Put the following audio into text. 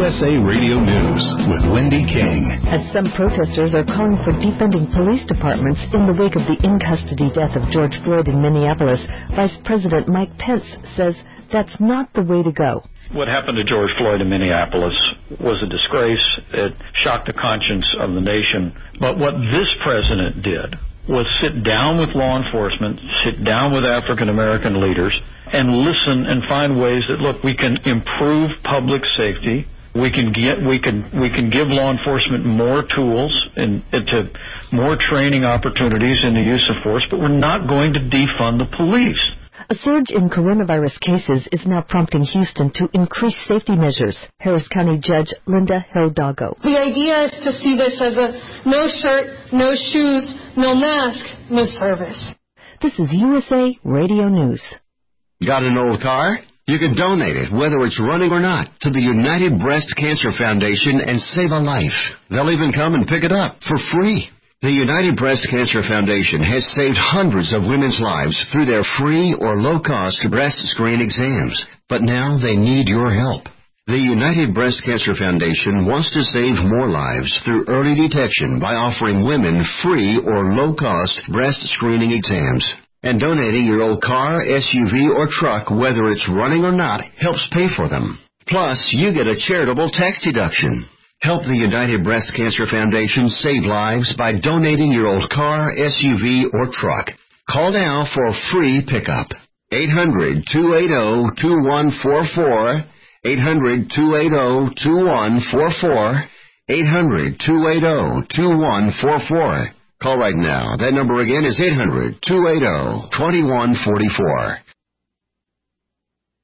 USA Radio News with Wendy King. As some protesters are calling for defunding police departments in the wake of the in-custody death of George Floyd in Minneapolis, Vice President Mike Pence says that's not the way to go. What happened to George Floyd in Minneapolis was a disgrace. It shocked the conscience of the nation. But what this president did was sit down with law enforcement, sit down with African American leaders, and listen and find ways that, look, we can improve public safety. We can give law enforcement more tools and to more training opportunities in the use of force, but we're not going to defund the police. A surge in coronavirus cases is now prompting Houston to increase safety measures. Harris County Judge Linda Hidalgo. The idea is to see this as a no shirt, no shoes, no mask, no service. This is USA Radio News. Got an old car? You can donate it, whether it's running or not, to the United Breast Cancer Foundation and save a life. They'll even come and pick it up for free. The United Breast Cancer Foundation has saved hundreds of women's lives through their free or low-cost breast screen exams, but now they need your help. The United Breast Cancer Foundation wants to save more lives through early detection by offering women free or low-cost breast screening exams. And donating your old car, SUV, or truck, whether it's running or not, helps pay for them. Plus, you get a charitable tax deduction. Help the United Breast Cancer Foundation save lives by donating your old car, SUV, or truck. Call now for a free pickup. 800-280-2144. 800-280-2144. 800-280-2144. Call right now. That number again is 800-280-2144.